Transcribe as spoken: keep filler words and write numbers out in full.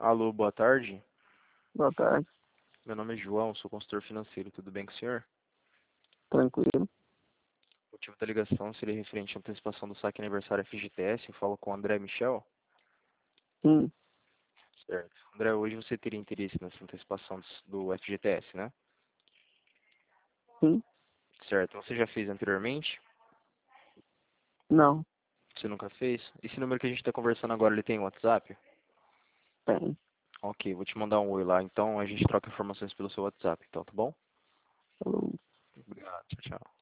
Alô, boa tarde. Boa tarde, Meu nome é João, sou consultor financeiro. Tudo bem com o senhor? tranquilo. O motivo da ligação seria referente à antecipação do saque aniversário F G T S. Eu falo com o André Michel. Sim, Certo. André, hoje você teria interesse nessa antecipação do F G T S, né? sim, Certo. Você já fez anteriormente? não, Você nunca fez? Esse número que a gente está conversando agora, ele tem WhatsApp? tem. Ok, vou te mandar um oi lá. Então a gente troca informações pelo seu WhatsApp, então, tá bom? Falou. Obrigado. Tchau, tchau.